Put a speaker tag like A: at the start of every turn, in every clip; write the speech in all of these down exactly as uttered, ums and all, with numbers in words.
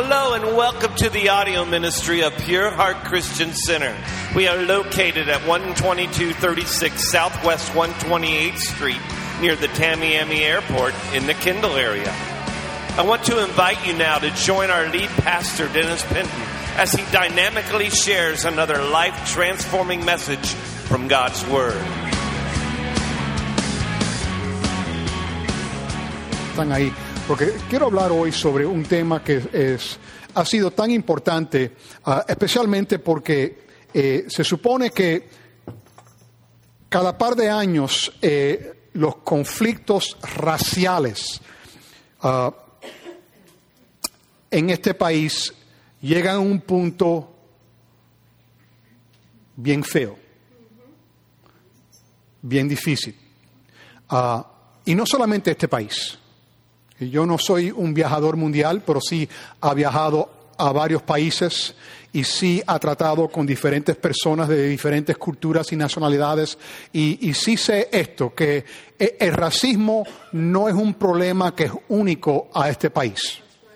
A: Hello and welcome to the audio ministry of Pure Heart Christian Center. We are located at one twenty-two thirty-six Southwest one twenty-eighth Street near the Tamiami Airport in the Kendall area. I want to invite you now to join our lead pastor, Dennis Penton, as he dynamically shares another life-transforming message from God's Word.
B: Están ahí, porque quiero hablar hoy sobre un tema que es, ha sido tan importante, uh, especialmente porque eh, se supone que cada par de años eh, los conflictos raciales uh, en este país llegan a un punto bien feo, bien difícil. Uh, y no solamente este país. Yo no soy un viajador mundial, pero sí ha viajado a varios países y sí ha tratado con diferentes personas de diferentes culturas y nacionalidades. Y, y sí sé esto, que el racismo no es un problema que es único a este país.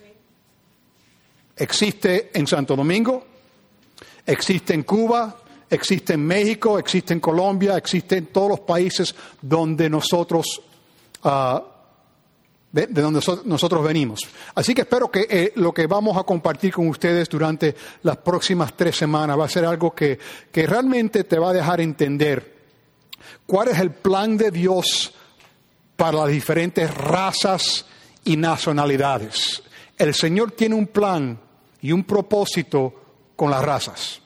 B: Existe en Santo Domingo, existe en Cuba, existe en México, existe en Colombia, existe en todos los países donde nosotros uh, de, de donde so, nosotros venimos. Así que espero que eh, lo que vamos a compartir con ustedes durante las próximas tres semanas va a ser algo que, que realmente te va a dejar entender cuál es el plan de Dios para las diferentes razas y nacionalidades. El Señor tiene un plan y un propósito con las razas.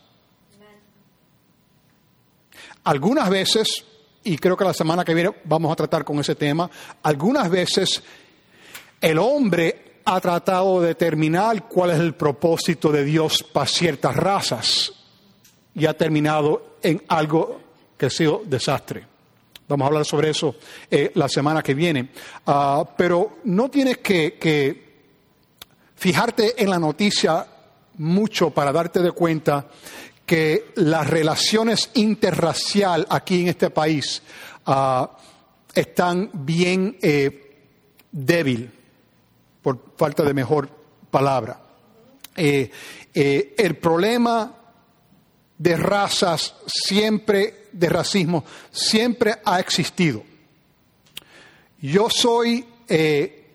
B: Algunas veces, y creo que la semana que viene vamos a tratar con ese tema, algunas veces el hombre ha tratado de determinar cuál es el propósito de Dios para ciertas razas y ha terminado en algo que ha sido desastre. Vamos a hablar sobre eso eh, la semana que viene. Uh, pero no tienes que, que fijarte en la noticia mucho para darte de cuenta que las relaciones interracial aquí en este país uh, están bien eh, débil, por falta de mejor palabra. Eh, eh, el problema de razas siempre, de racismo, siempre ha existido. Yo soy, eh,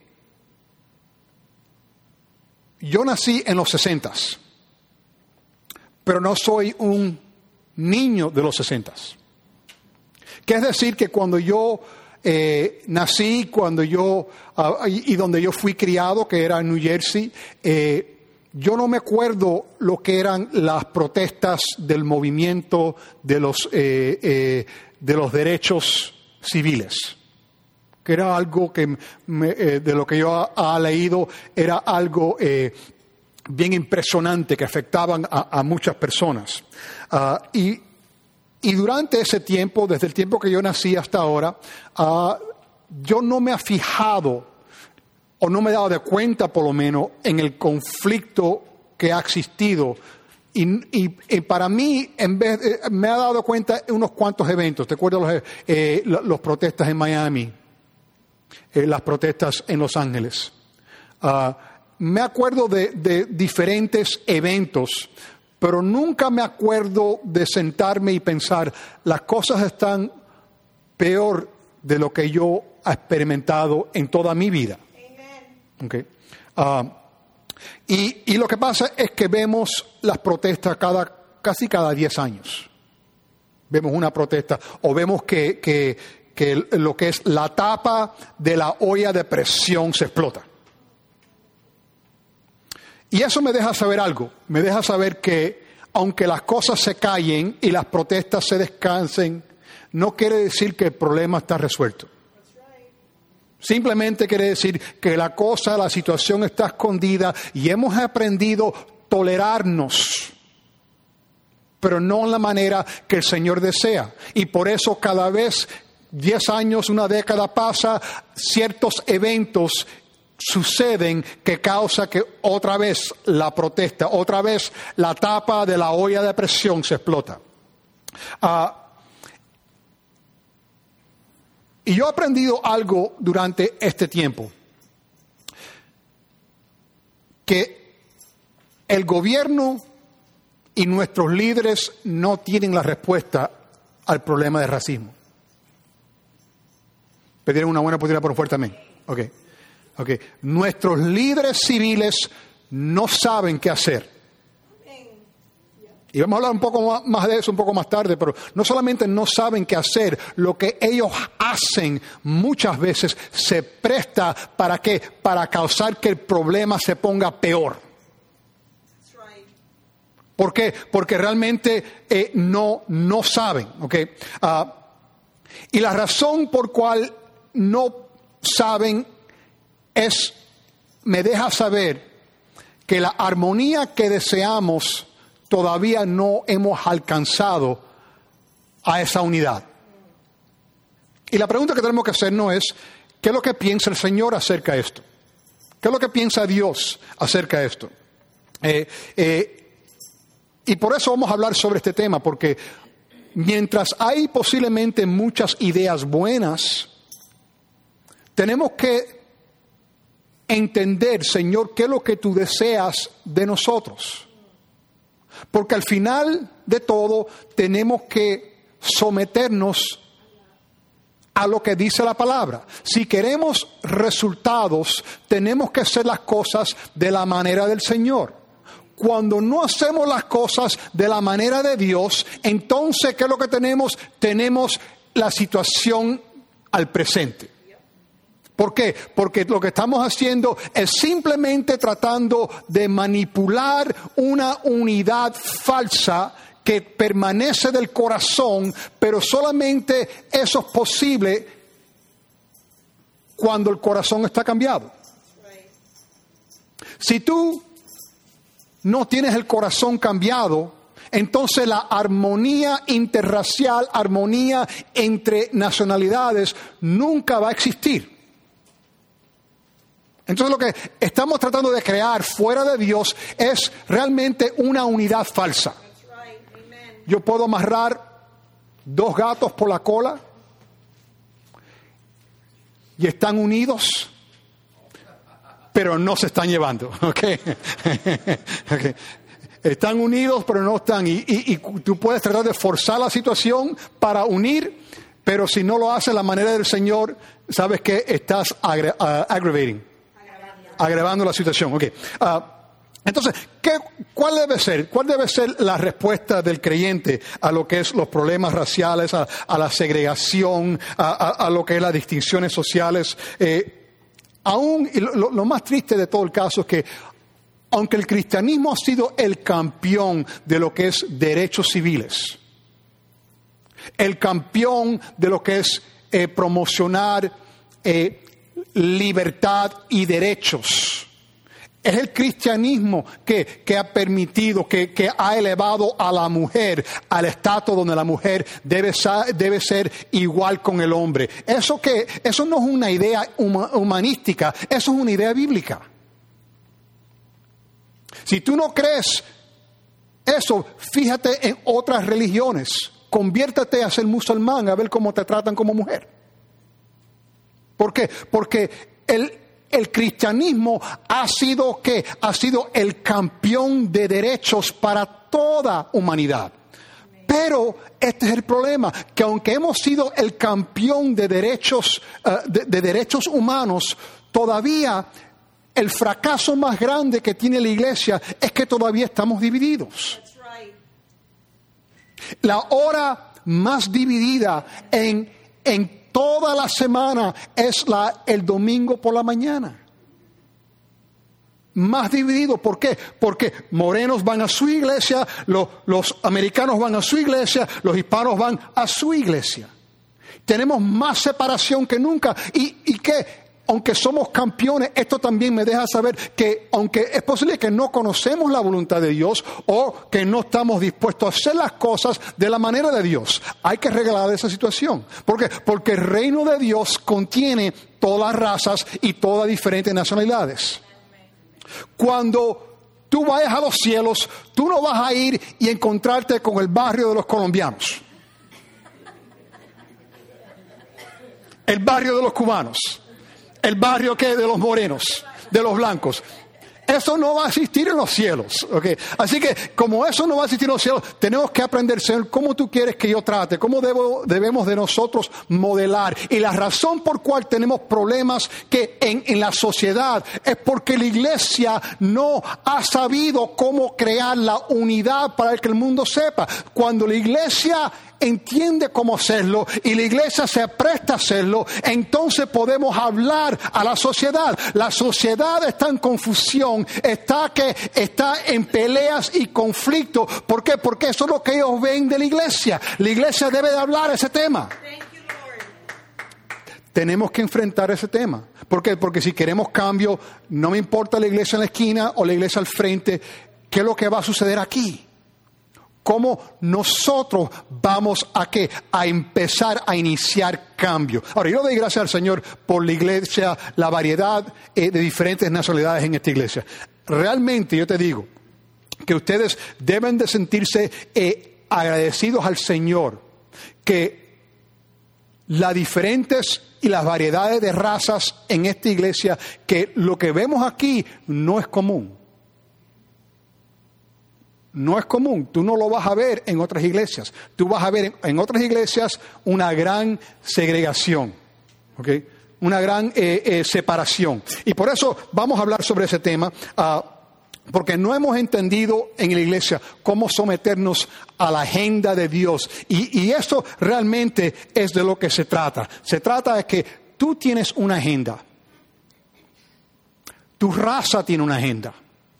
B: yo nací en los sesentas, pero no soy un niño de los sesentas. Que es decir que cuando yo eh, nací, cuando yo uh, y, y donde yo fui criado, que era en New Jersey, eh, yo no me acuerdo lo que eran las protestas del movimiento de los eh, eh, de los derechos civiles, que era algo que me, eh, de lo que yo ha, ha leído era algo eh, bien impresionante que afectaban a, a muchas personas. Uh, y, y durante ese tiempo, desde el tiempo que yo nací hasta ahora, uh, yo no me he fijado o no me he dado de cuenta, por lo menos, en el conflicto que ha existido. Y, y, y para mí, en vez de, me ha dado cuenta en unos cuantos eventos. ¿Te acuerdas los, eh, los protestas en Miami? Eh, las protestas en Los Ángeles. Uh, Me acuerdo de, de diferentes eventos, pero nunca me acuerdo de sentarme y pensar, las cosas están peor de lo que yo he experimentado en toda mi vida. Okay. Uh, y, y lo que pasa es que vemos las protestas cada, casi cada diez años. Vemos una protesta o vemos que, que, que lo que es la tapa de la olla de presión se explota. Y eso me deja saber algo, me deja saber que aunque las cosas se callen y las protestas se descansen, no quiere decir que el problema está resuelto. Simplemente quiere decir que la cosa, la situación está escondida y hemos aprendido a tolerarnos, pero no en la manera que el Señor desea. Y por eso cada vez, diez años, una década pasa, ciertos eventos suceden que causa que otra vez la protesta, otra vez la tapa de la olla de presión se explota. Uh, y yo he aprendido algo durante este tiempo, que el gobierno y nuestros líderes no tienen la respuesta al problema del racismo. ¿Pidieron una buena oportunidad por fuerte amén? Ok. Ok. Nuestros líderes civiles no saben qué hacer. Y vamos a hablar un poco más de eso un poco más tarde, pero no solamente no saben qué hacer, lo que ellos hacen muchas veces se presta para qué, para causar que el problema se ponga peor. ¿Por qué? Porque realmente eh, no, no saben, ¿ok? Uh, y la razón por cual no saben es, me deja saber que la armonía que deseamos todavía no hemos alcanzado a esa unidad. Y la pregunta que tenemos que hacernos es, ¿qué es lo que piensa el Señor acerca de esto? ¿Qué es lo que piensa Dios acerca de esto? Eh, eh, y por eso vamos a hablar sobre este tema, porque mientras hay posiblemente muchas ideas buenas, tenemos que entender, Señor, qué es lo que tú deseas de nosotros. Porque al final de todo tenemos que someternos a lo que dice la palabra. Si queremos resultados, tenemos que hacer las cosas de la manera del Señor. Cuando no hacemos las cosas de la manera de Dios, entonces, ¿qué es lo que tenemos? Tenemos la situación al presente. ¿Por qué? Porque lo que estamos haciendo es simplemente tratando de manipular una unidad falsa que permanece del corazón, pero solamente eso es posible cuando el corazón está cambiado. Si tú no tienes el corazón cambiado, entonces la armonía interracial, armonía entre nacionalidades, nunca va a existir. Entonces lo que estamos tratando de crear fuera de Dios es realmente una unidad falsa. Yo puedo amarrar dos gatos por la cola y están unidos, pero no se están llevando. ¿Okay? Okay. Están unidos, pero no están. Y, y, y tú puedes tratar de forzar la situación para unir, pero si no lo haces de la manera del Señor, sabes que estás agra- uh, aggravating. Agravando la situación. Okay. Uh, entonces, ¿qué, ¿cuál debe ser? ¿Cuál debe ser la respuesta del creyente a lo que es los problemas raciales, a, a la segregación, a, a, a lo que es las distinciones sociales? Eh, aún, y lo, lo más triste de todo el caso es que, aunque el cristianismo ha sido el campeón de lo que es derechos civiles, el campeón de lo que es eh, promocionar eh, libertad y derechos. Es el cristianismo que, que ha permitido, que, que ha elevado a la mujer al estatus donde la mujer debe, debe ser igual con el hombre. Eso, que, eso no es una idea humanística, eso es una idea bíblica. Si tú no crees eso, fíjate en otras religiones. Conviértate a ser musulmán, a ver cómo te tratan como mujer. ¿Por qué? Porque el, el cristianismo ha sido, ¿qué? Ha sido el campeón de derechos para toda humanidad. Pero este es el problema, que aunque hemos sido el campeón de derechos, uh, de, de derechos humanos, todavía el fracaso más grande que tiene la iglesia es que todavía estamos divididos. La hora más dividida en, en toda la semana es la, el domingo por la mañana. Más dividido, ¿por qué? Porque morenos van a su iglesia, los, los americanos van a su iglesia, los hispanos van a su iglesia. Tenemos más separación que nunca. ¿Y, y qué? Aunque somos campeones, esto también me deja saber que aunque es posible que no conocemos la voluntad de Dios o que no estamos dispuestos a hacer las cosas de la manera de Dios, hay que arreglar esa situación. ¿Por qué? Porque el reino de Dios contiene todas las razas y todas diferentes nacionalidades. Cuando tú vayas a los cielos, tú no vas a ir y encontrarte con el barrio de los colombianos, el barrio de los cubanos, el barrio que de los morenos, de los blancos. Eso no va a existir en los cielos, ¿okay? Así que como eso no va a existir en los cielos, tenemos que aprender, Señor, cómo tú quieres que yo trate, cómo debo, debemos de nosotros modelar. Y la razón por cual tenemos problemas que en, en la sociedad es porque la iglesia no ha sabido cómo crear la unidad para que el mundo sepa. Cuando la iglesia entiende cómo hacerlo y la iglesia se presta a hacerlo, entonces podemos hablar a la sociedad. La sociedad está en confusión, está que está en peleas y conflictos. ¿Por qué? Porque eso es lo que ellos ven de la iglesia. La iglesia debe de hablar ese tema. Tenemos que enfrentar ese tema. ¿Por qué? Porque si queremos cambio, no me importa la iglesia en la esquina o la iglesia al frente, ¿qué es lo que va a suceder aquí? ¿Cómo nosotros vamos a qué? A empezar a iniciar cambio. Ahora, yo doy gracias al Señor por la iglesia, la variedad eh, de diferentes nacionalidades en esta iglesia. Realmente yo te digo que ustedes deben de sentirse eh, agradecidos al Señor, que las diferentes y las variedades de razas en esta iglesia, que lo que vemos aquí no es común. No es común, tú no lo vas a ver en otras iglesias. Tú vas a ver en, en otras iglesias una gran segregación, ¿okay? Una gran eh, eh, separación. Y por eso vamos a hablar sobre ese tema, uh, porque no hemos entendido en la iglesia cómo someternos a la agenda de Dios. Y, y eso realmente es de lo que se trata. Se trata de que tú tienes una agenda. Tu raza tiene una agenda.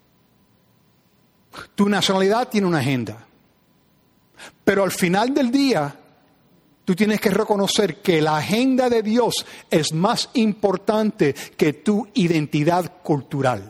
B: Tu nacionalidad tiene una agenda. Pero al final del día, tú tienes que reconocer que la agenda de Dios es más importante que tu identidad cultural.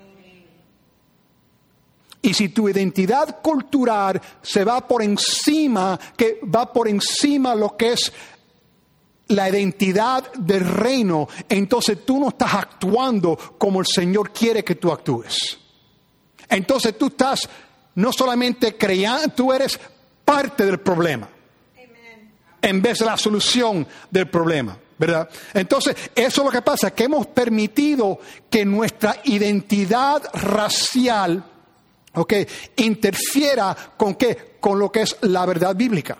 B: Y si tu identidad cultural se va por encima, que va por encima lo que es la identidad del reino, entonces tú no estás actuando como el Señor quiere que tú actúes. Entonces tú estás no solamente creyendo, tú eres parte del problema. Amen. En vez de la solución del problema, ¿verdad? Entonces eso es lo que pasa, que hemos permitido que nuestra identidad racial, okay, interfiera con qué, con lo que es la verdad bíblica.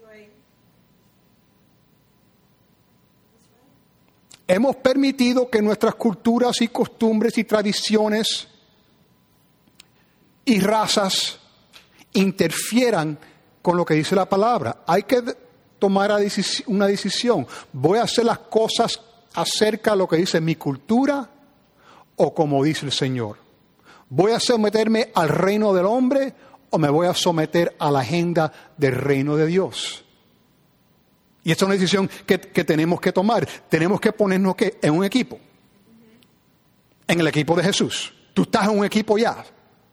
B: Hemos permitido que nuestras culturas y costumbres y tradiciones y razas interfieran con lo que dice la palabra. Hay que tomar una decisión. ¿Voy a hacer las cosas acerca de lo que dice mi cultura o como dice el Señor? ¿Voy a someterme al reino del hombre o me voy a someter a la agenda del reino de Dios? Y esta es una decisión que, que tenemos que tomar. Tenemos que ponernos ¿qué? En un equipo. En el equipo de Jesús. Tú estás en un equipo ya.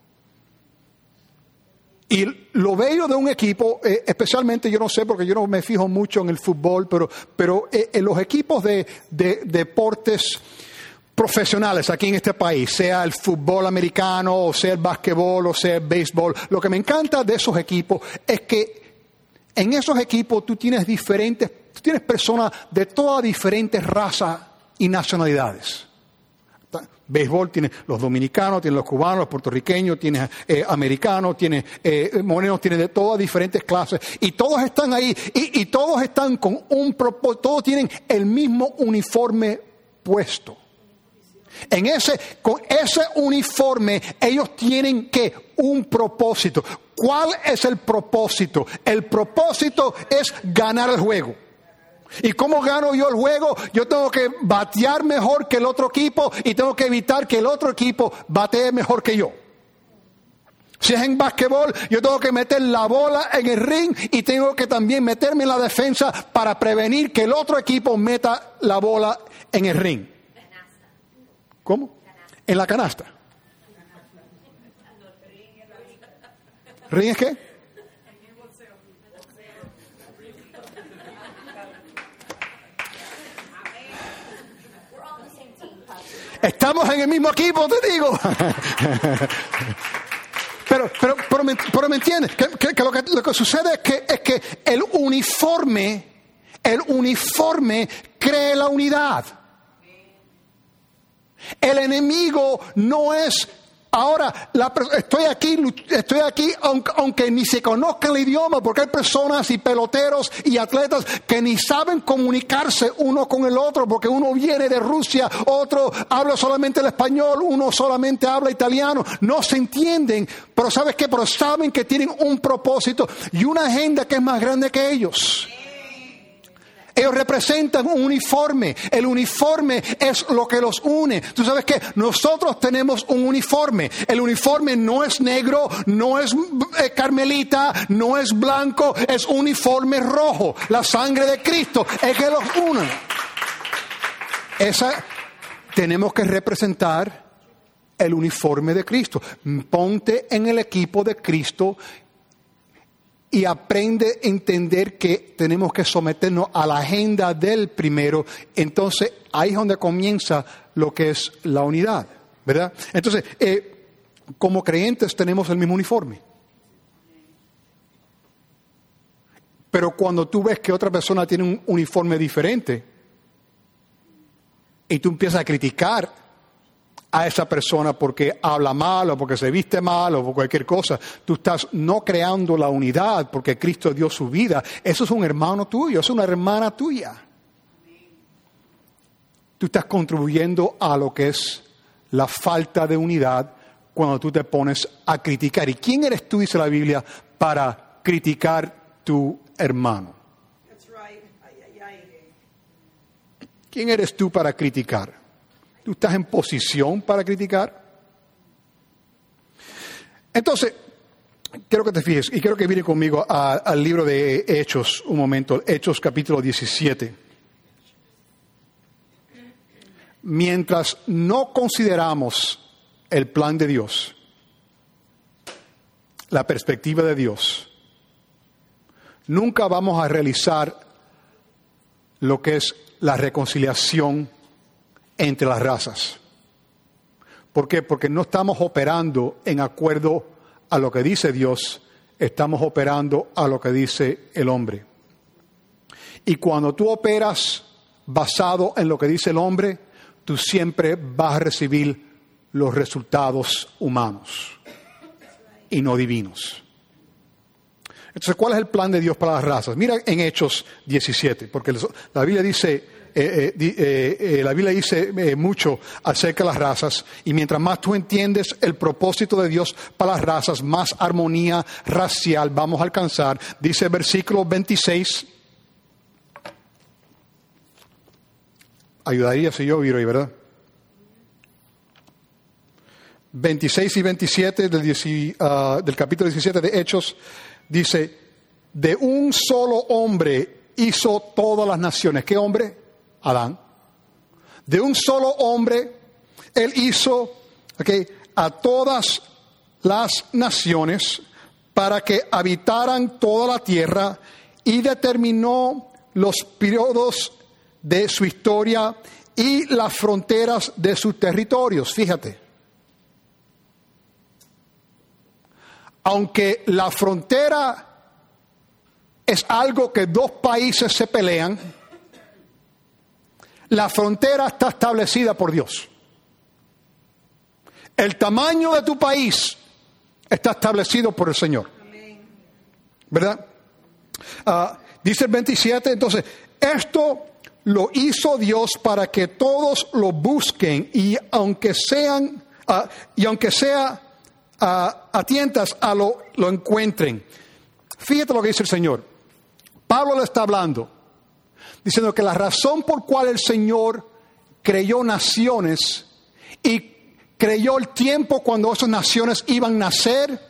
B: Y lo bello de un equipo, eh, especialmente yo no sé porque yo no me fijo mucho en el fútbol, pero, pero eh, en los equipos de, de, de deportes profesionales aquí en este país, sea el fútbol americano, o sea el básquetbol, o sea el béisbol, lo que me encanta de esos equipos es que en esos equipos tú tienes diferentes, tú tienes personas de todas diferentes razas y nacionalidades. Béisbol tiene los dominicanos, tiene los cubanos, los puertorriqueños, tiene eh, americanos, tiene eh, morenos, tiene de todas diferentes clases. Y todos están ahí y, y todos están con un propósito, todos tienen el mismo uniforme puesto. En ese, con ese uniforme ellos tienen que un propósito. ¿Cuál es el propósito? El propósito es ganar el juego. ¿Y cómo gano yo el juego? Yo tengo que batear mejor que el otro equipo y tengo que evitar que el otro equipo batee mejor que yo. Si es en basquetbol, yo tengo que meter la bola en el ring y tengo que también meterme en la defensa para prevenir que el otro equipo meta la bola en el ring. ¿Cómo? En la canasta. ¿Ring es qué? Estamos en el mismo equipo, te digo. Pero, pero, pero, me, pero me entiendes, que, que, que, lo que lo que sucede es que, es que el uniforme, el uniforme crea la unidad. El enemigo no es Ahora, la, estoy aquí, estoy aquí aunque, aunque ni se conozca el idioma, porque hay personas y peloteros y atletas que ni saben comunicarse uno con el otro, porque uno viene de Rusia, otro habla solamente el español, uno solamente habla italiano, no se entienden, pero ¿sabes qué? Pero saben que tienen un propósito y una agenda que es más grande que ellos. Ellos representan un uniforme. El uniforme es lo que los une. ¿Tú sabes qué? Nosotros tenemos un uniforme. El uniforme no es negro, no es eh, carmelita, no es blanco, es uniforme rojo. La sangre de Cristo es que los une. Esa, tenemos que representar el uniforme de Cristo. Ponte en el equipo de Cristo y aprende a entender que tenemos que someternos a la agenda del primero. Entonces, ahí es donde comienza lo que es la unidad, ¿verdad? Entonces, eh, como creyentes tenemos el mismo uniforme. Pero cuando tú ves que otra persona tiene un uniforme diferente y tú empiezas a criticar a esa persona porque habla mal o porque se viste mal o por cualquier cosa, tú estás no creando la unidad porque Cristo dio su vida. Eso es un hermano tuyo, es una hermana tuya. Tú estás contribuyendo a lo que es la falta de unidad cuando tú te pones a criticar. ¿Y quién eres tú, dice la Biblia, para criticar tu hermano? ¿Quién eres tú para criticar? ¿Tú estás en posición para criticar? Entonces, quiero que te fijes, y quiero que viene conmigo a, al libro de Hechos, un momento, Hechos capítulo diecisiete. Mientras no consideramos el plan de Dios, la perspectiva de Dios, nunca vamos a realizar lo que es la reconciliación entre las razas. ¿Por qué? Porque no estamos operando en acuerdo a lo que dice Dios, estamos operando a lo que dice el hombre. Y cuando tú operas basado en lo que dice el hombre, tú siempre vas a recibir los resultados humanos y no divinos. Entonces, ¿cuál es el plan de Dios para las razas? Mira en Hechos diecisiete, porque la Biblia dice... Eh, eh, eh, la Biblia dice eh, mucho acerca de las razas, y mientras más tú entiendes el propósito de Dios para las razas, más armonía racial vamos a alcanzar. Dice el versículo veintiséis. Ayudaría si yo hubiera ahí, ¿verdad? veintiséis y veintisiete del, uh, del capítulo diecisiete de Hechos dice: de un solo hombre hizo todas las naciones. ¿Qué hombre? Adán. De un solo hombre, él hizo okay, a todas las naciones para que habitaran toda la tierra, y determinó los periodos de su historia y las fronteras de sus territorios. Fíjate. Aunque la frontera es algo que dos países se pelean, la frontera está establecida por Dios. El tamaño de tu país está establecido por el Señor. ¿Verdad? Uh, dice el veintisiete, entonces, esto lo hizo Dios para que todos lo busquen y aunque sean, uh, y aunque sea uh, a tientas a lo, lo encuentren. Fíjate lo que dice el Señor. Pablo le está hablando, diciendo que la razón por cual el Señor creyó naciones y creyó el tiempo cuando esas naciones iban a nacer,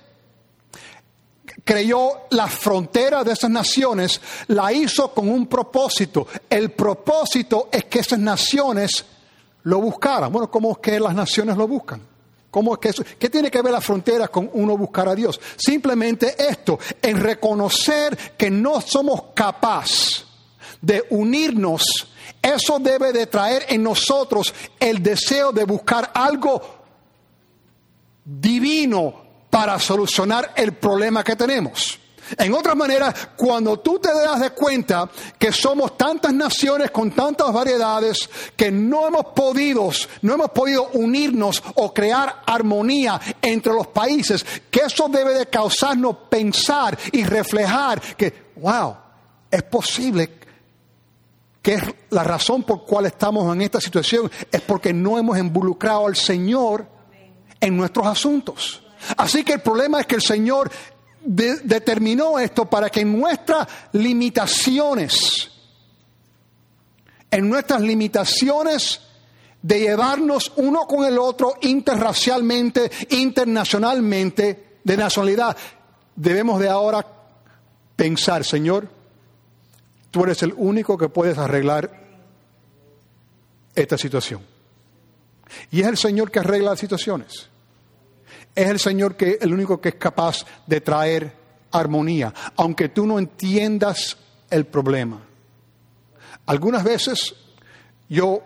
B: creyó la frontera de esas naciones, la hizo con un propósito. El propósito es que esas naciones lo buscaran. Bueno, ¿cómo es que las naciones lo buscan? ¿Cómo es que eso? ¿Qué tiene que ver la frontera con uno buscar a Dios? Simplemente esto, en reconocer que no somos capaces de unirnos. Eso debe de traer en nosotros el deseo de buscar algo divino para solucionar el problema que tenemos. En otras maneras, cuando tú te das de cuenta que somos tantas naciones con tantas variedades que no hemos podido, no hemos podido unirnos o crear armonía entre los países, que eso debe de causarnos pensar y reflejar que, wow, es posible que es la razón por cual estamos en esta situación, es porque no hemos involucrado al Señor en nuestros asuntos. Así que el problema es que el Señor de, determinó esto para que en nuestras limitaciones, en nuestras limitaciones de llevarnos uno con el otro interracialmente, internacionalmente, de nacionalidad, debemos de ahora pensar, Señor, tú eres el único que puedes arreglar esta situación. Y es el Señor que arregla las situaciones. Es el Señor que el único que es capaz de traer armonía, aunque tú no entiendas el problema. Algunas veces yo,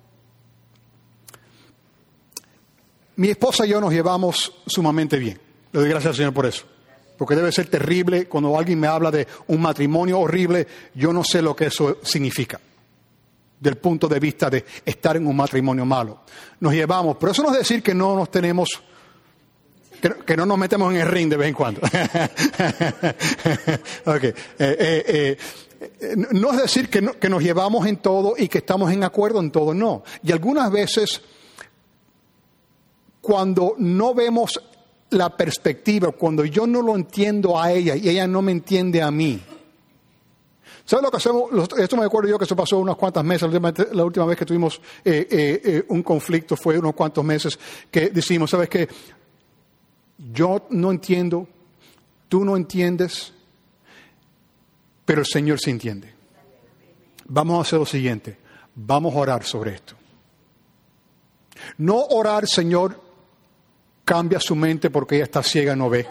B: mi esposa y yo nos llevamos sumamente bien. Le doy gracias al Señor por eso. Porque debe ser terrible cuando alguien me habla de un matrimonio horrible, yo no sé lo que eso significa. Del punto de vista de estar en un matrimonio malo. Nos llevamos, pero eso no es decir que no nos tenemos, que, que no nos metemos en el ring de vez en cuando. Okay. eh, eh, eh, no es decir que, no, que nos llevamos en todo y que estamos en acuerdo en todo, no. Y algunas veces, cuando no vemos la perspectiva, cuando yo no lo entiendo a ella y ella no me entiende a mí. ¿Sabes lo que hacemos? Esto me acuerdo yo que eso pasó unas cuantas meses. La última, la última vez que tuvimos eh, eh, eh, un conflicto fue unos cuantos meses que decimos, ¿sabes qué? Yo no entiendo, tú no entiendes, pero el Señor sí entiende. Vamos a hacer lo siguiente, vamos a orar sobre esto. No orar, Señor, cambia su mente porque ella está ciega y no ve.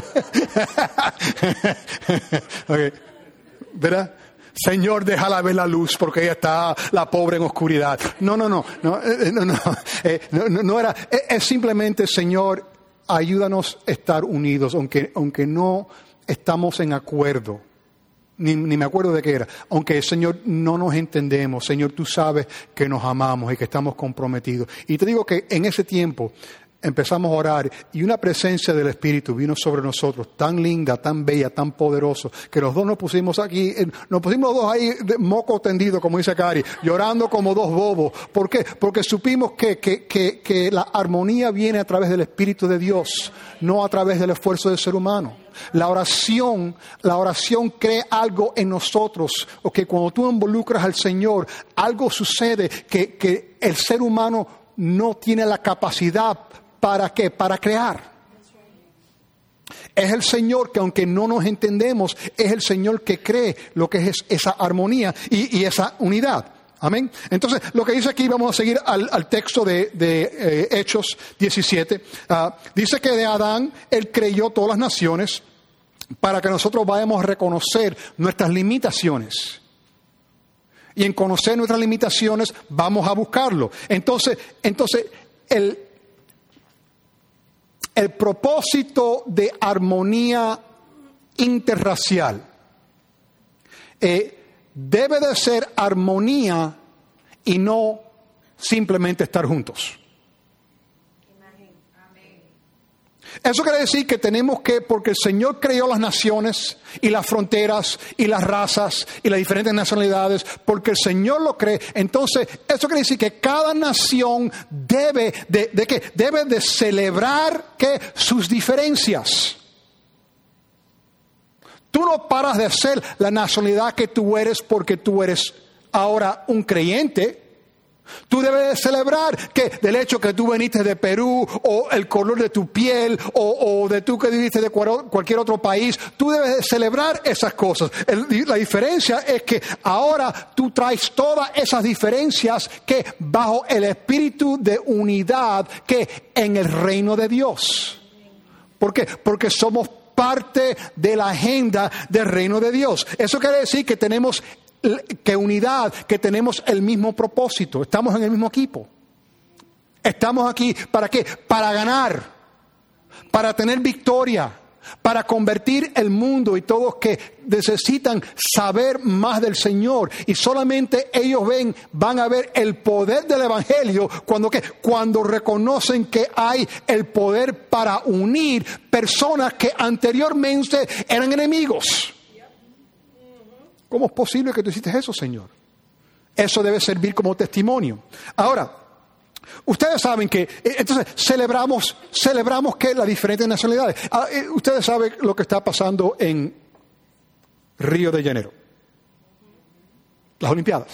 B: Okay. ¿Verdad? Señor, déjala ver la luz porque ella está, la pobre, en oscuridad. No, no, no, no, eh, no, no, eh, no, no, no era. Es, es simplemente, Señor, ayúdanos a estar unidos, aunque, aunque no estamos en acuerdo. Ni, ni me acuerdo de qué era. Aunque, Señor, no nos entendemos. Señor, tú sabes que nos amamos y que estamos comprometidos. Y te digo que en ese tiempo empezamos a orar y una presencia del Espíritu vino sobre nosotros, tan linda, tan bella, tan poderoso, que los dos nos pusimos aquí, nos pusimos los dos ahí, de moco tendido, como dice Cari, llorando como dos bobos. ¿Por qué? Porque supimos que, que, que, que la armonía viene a través del Espíritu de Dios, no a través del esfuerzo del ser humano. La oración, la oración crea algo en nosotros, o que cuando tú involucras al Señor, algo sucede que, que el ser humano no tiene la capacidad. ¿Para qué? Para crear. Es el Señor que, aunque no nos entendemos, es el Señor que cree lo que es esa armonía y, y esa unidad. Amén. Entonces, lo que dice aquí, vamos a seguir al, al texto de, de eh, Hechos diecisiete. Uh, dice que de Adán, él creyó todas las naciones para que nosotros vayamos a reconocer nuestras limitaciones. Y en conocer nuestras limitaciones, vamos a buscarlo. Entonces, entonces el... El propósito de armonía interracial eh, debe de ser armonía y no simplemente estar juntos. Eso quiere decir que tenemos que, porque el Señor creó las naciones y las fronteras y las razas y las diferentes nacionalidades, porque el Señor lo cree. Entonces, eso quiere decir que cada nación debe de, de ¿qué? Debe de celebrar ¿qué? Sus diferencias. Tú no paras de ser la nacionalidad que tú eres porque tú eres ahora un creyente. Tú debes de celebrar que del hecho que tú viniste de Perú, o el color de tu piel, o, o de tú que viviste de cualquier otro país. Tú debes de celebrar esas cosas. El, la diferencia es que ahora tú traes todas esas diferencias que bajo el espíritu de unidad que en el reino de Dios. ¿Por qué? Porque somos parte de la agenda del reino de Dios. Eso quiere decir que tenemos que unidad, que tenemos el mismo propósito, estamos en el mismo equipo. Estamos aquí, ¿para qué? Para ganar, para tener victoria, para convertir el mundo y todos que necesitan saber más del Señor. Y solamente ellos ven, van a ver el poder del Evangelio cuando, ¿qué? Cuando reconocen que hay el poder para unir personas que anteriormente eran enemigos. ¿Cómo es posible que tú hiciste eso, Señor? Eso debe servir como testimonio. Ahora, ustedes saben que, entonces, celebramos, celebramos que las diferentes nacionalidades. Ah, eh, ustedes saben lo que está pasando en Río de Janeiro. Las Olimpiadas.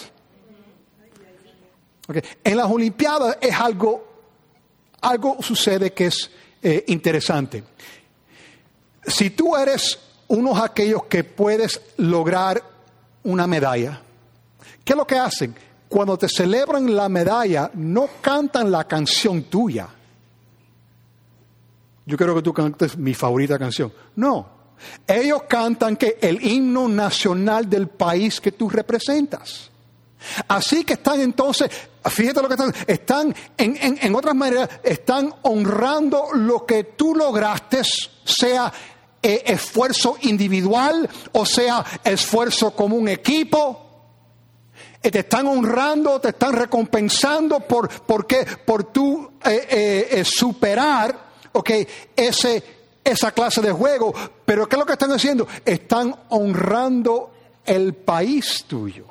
B: Okay. En las Olimpiadas es algo, algo sucede que es eh, interesante. Si tú eres uno de aquellos que puedes lograr una medalla, ¿qué es lo que hacen? Cuando te celebran la medalla, no cantan la canción tuya. Yo quiero que tú cantes mi favorita canción. No. Ellos cantan que el himno nacional del país que tú representas. Así que están entonces, fíjate lo que están, están en, en, en otras maneras, están honrando lo que tú lograste, sea eh, esfuerzo individual o sea esfuerzo como un equipo. Te están honrando, te están recompensando por, por, qué, por tú eh, eh, eh, superar okay, ese, esa clase de juego. Pero ¿qué es lo que están haciendo? Están honrando el país tuyo.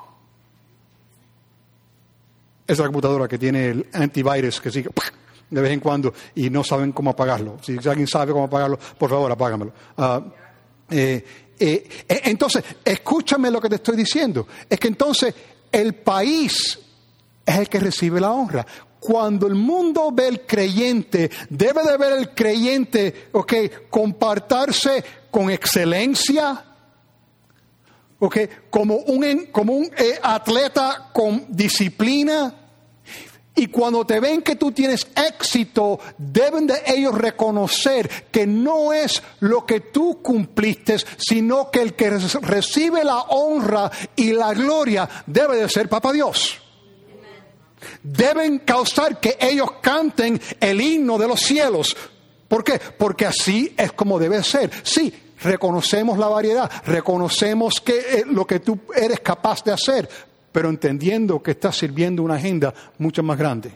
B: Esa computadora que tiene el antivirus que sigue de vez en cuando y no saben cómo apagarlo. Si alguien sabe cómo apagarlo, por favor, apágamelo. Uh, eh, eh, eh, entonces, escúchame lo que te estoy diciendo. Es que entonces el país es el que recibe la honra. Cuando el mundo ve el creyente, debe de ver el creyente, ok, comportarse con excelencia, ok, como un, como un eh, atleta con disciplina. Y cuando te ven que tú tienes éxito, deben de ellos reconocer que no es lo que tú cumpliste, sino que el que recibe la honra y la gloria debe de ser Papá Dios. Deben causar que ellos canten el himno de los cielos. ¿Por qué? Porque así es como debe ser. Sí, reconocemos la variedad, reconocemos que eh, lo que tú eres capaz de hacer, pero entendiendo que estás sirviendo una agenda mucho más grande.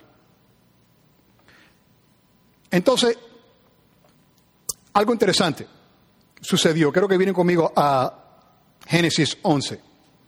B: Entonces, algo interesante sucedió. Creo que vienen conmigo a Génesis once.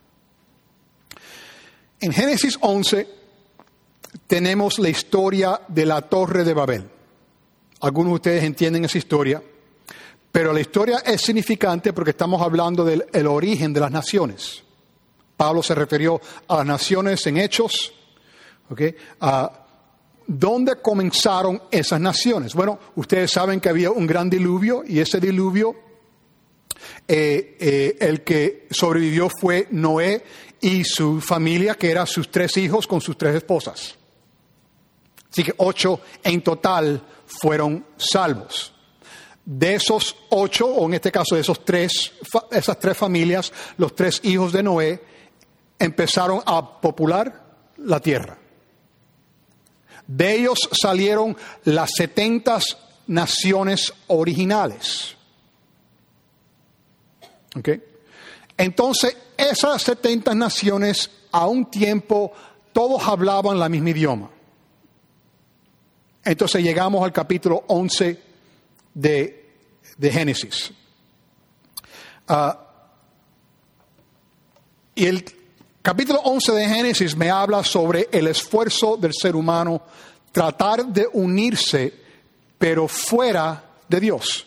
B: En Génesis once tenemos la historia de la Torre de Babel. Algunos de ustedes entienden esa historia, pero la historia es significante porque estamos hablando del el origen de las naciones. Pablo se refirió a las naciones en Hechos, ¿okay? A dónde comenzaron esas naciones. Bueno, ustedes saben que había un gran diluvio y ese diluvio, eh, eh, el que sobrevivió fue Noé y su familia, que eran sus tres hijos con sus tres esposas. Así que ocho en total fueron salvos. De esos ocho, o en este caso de esos tres, esas tres familias, los tres hijos de Noé empezaron a popular la tierra. De ellos salieron las setenta naciones originales. ¿Okay? Entonces, esas setenta naciones, a un tiempo, todos hablaban la misma idioma. Entonces llegamos al capítulo once de, de Génesis. Uh, y el capítulo once de Génesis me habla sobre el esfuerzo del ser humano tratar de unirse, pero fuera de Dios.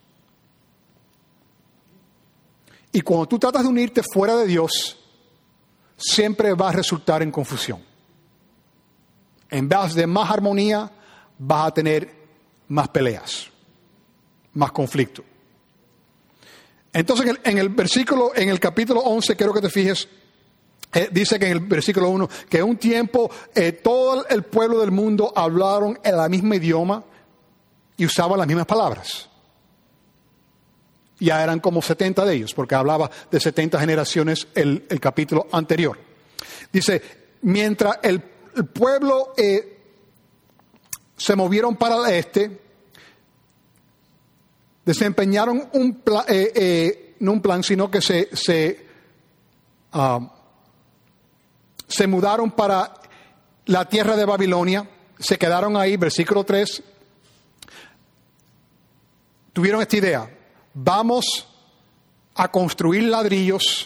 B: Y cuando tú tratas de unirte fuera de Dios, siempre va a resultar en confusión. En vez de más armonía, vas a tener más peleas, más conflicto. Entonces, en el, en el versículo, en el capítulo once, quiero que te fijes, eh, dice que en el versículo uno, que en un tiempo eh, todo el pueblo del mundo hablaron en el mismo idioma y usaban las mismas palabras. Ya eran como setenta de ellos, porque hablaba de setenta generaciones el, el capítulo anterior. Dice, mientras el, el pueblo eh, se movieron para el este, desempeñaron un plan, eh, eh, no un plan, sino que se, se, uh, se mudaron para la tierra de Babilonia, se quedaron ahí, versículo tres, tuvieron esta idea: vamos a construir ladrillos,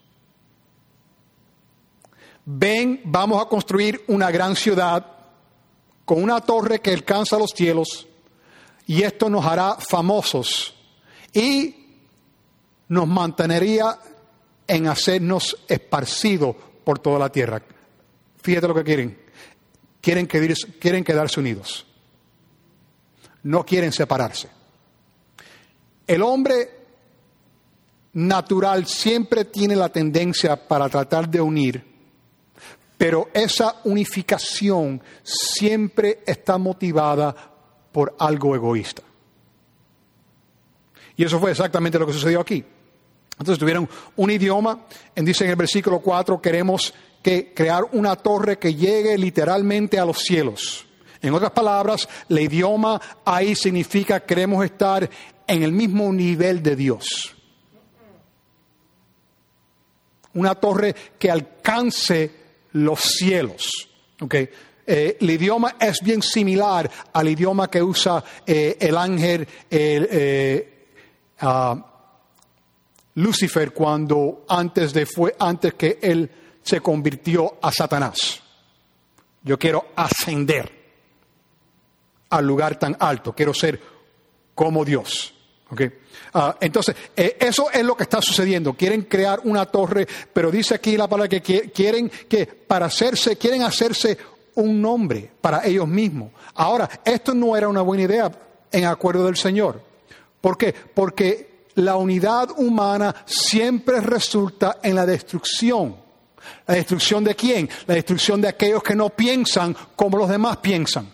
B: ven, vamos a construir una gran ciudad con una torre que alcanza los cielos, y esto nos hará famosos y nos mantendría en hacernos esparcidos por toda la tierra. Fíjate lo que quieren. Quieren, que, quieren quedarse unidos. No quieren separarse. El hombre natural siempre tiene la tendencia para tratar de unir, pero esa unificación siempre está motivada por algo egoísta. Y eso fue exactamente lo que sucedió aquí. Entonces tuvieron un idioma, dice en el versículo cuatro, queremos que crear una torre que llegue literalmente a los cielos. En otras palabras, el idioma ahí significa queremos estar en el mismo nivel de Dios. Una torre que alcance los cielos. ¿Okay? Eh, el idioma es bien similar al idioma que usa eh, el ángel el, eh, uh, Lucifer cuando antes de fue antes que él se convirtió a Satanás. Yo quiero ascender al lugar tan alto, quiero ser como Dios. ¿Okay? Uh, entonces, eh, eso es lo que está sucediendo. Quieren crear una torre, pero dice aquí la palabra que qui- quieren que para hacerse, quieren hacerse un nombre para ellos mismos. Ahora, esto no era una buena idea en acuerdo del Señor. ¿Por qué? Porque la unidad humana siempre resulta en la destrucción. ¿La destrucción de quién? La destrucción de aquellos que no piensan como los demás piensan.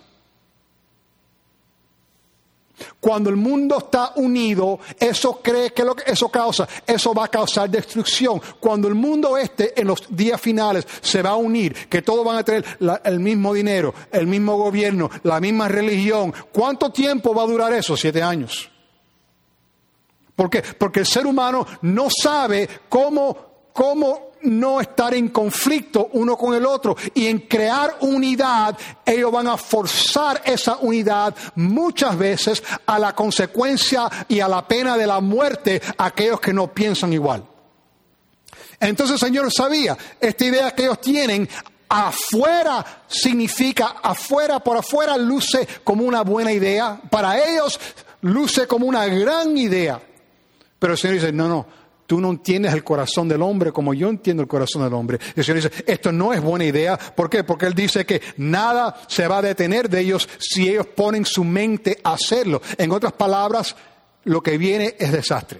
B: Cuando el mundo está unido, eso cree que lo que eso causa, eso va a causar destrucción. Cuando el mundo este en los días finales se va a unir, que todos van a tener la, el mismo dinero, el mismo gobierno, la misma religión, ¿cuánto tiempo va a durar eso? Siete años. ¿Por qué? Porque el ser humano no sabe cómo, cómo no estar en conflicto uno con el otro, y en crear unidad ellos van a forzar esa unidad muchas veces a la consecuencia y a la pena de la muerte a aquellos que no piensan igual. Entonces el Señor sabía esta idea que ellos tienen. Afuera significa, afuera, por afuera luce como una buena idea, para ellos luce como una gran idea, pero el Señor dice no, no, tú no entiendes el corazón del hombre como yo entiendo el corazón del hombre. El Señor dice, esto no es buena idea. ¿Por qué? Porque Él dice que nada se va a detener de ellos si ellos ponen su mente a hacerlo. En otras palabras, lo que viene es desastre.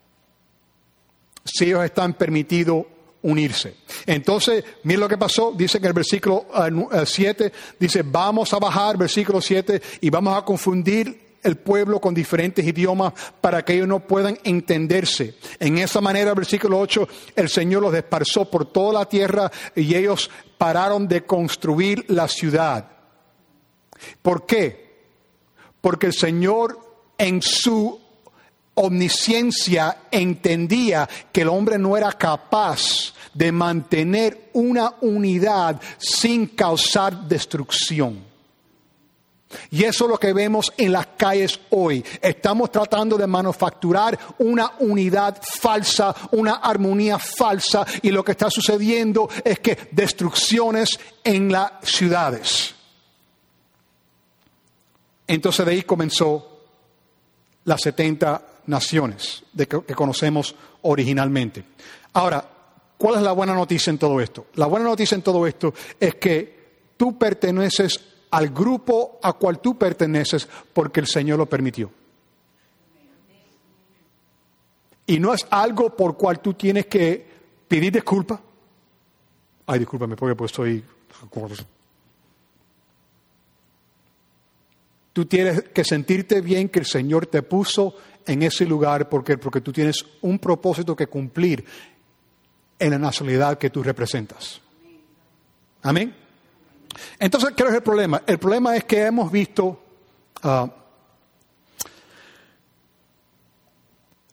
B: Si ellos están permitidos unirse. Entonces, miren lo que pasó. Dice que en el versículo siete, dice, vamos a bajar, versículo siete, y vamos a confundir el pueblo con diferentes idiomas para que ellos no puedan entenderse. En esa manera, versículo ocho, el Señor los dispersó por toda la tierra y ellos pararon de construir la ciudad. ¿Por qué? Porque el Señor en su omnisciencia entendía que el hombre no era capaz de mantener una unidad sin causar destrucción. Y eso es lo que vemos en las calles hoy. Estamos tratando de manufacturar una unidad falsa, una armonía falsa, y lo que está sucediendo es que destrucciones en las ciudades. Entonces de ahí comenzó las setenta naciones de que, que conocemos originalmente. Ahora, ¿cuál es la buena noticia en todo esto? La buena noticia en todo esto es que tú perteneces al grupo a cual tú perteneces porque el Señor lo permitió. Y no es algo por cual tú tienes que pedir disculpa. Ay, discúlpame porque pues estoy... Tú tienes que sentirte bien que el Señor te puso en ese lugar porque, porque tú tienes un propósito que cumplir en la nacionalidad que tú representas. Amén. Entonces, ¿qué es el problema? El problema es que hemos visto uh,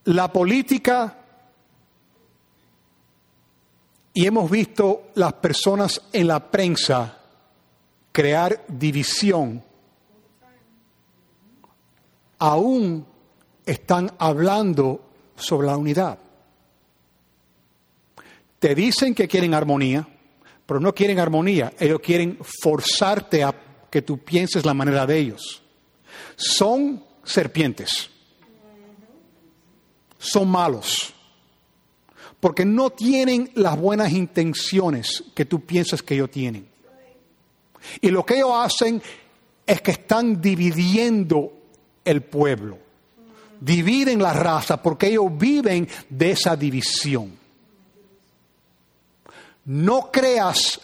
B: la política, y hemos visto las personas en la prensa crear división, aún están hablando sobre la unidad. Te dicen que quieren armonía, pero no quieren armonía. Ellos quieren forzarte a que tú pienses la manera de ellos. Son serpientes. Son malos. Porque no tienen las buenas intenciones que tú piensas que ellos tienen. Y lo que ellos hacen es que están dividiendo el pueblo. Dividen la raza porque ellos viven de esa división. No creas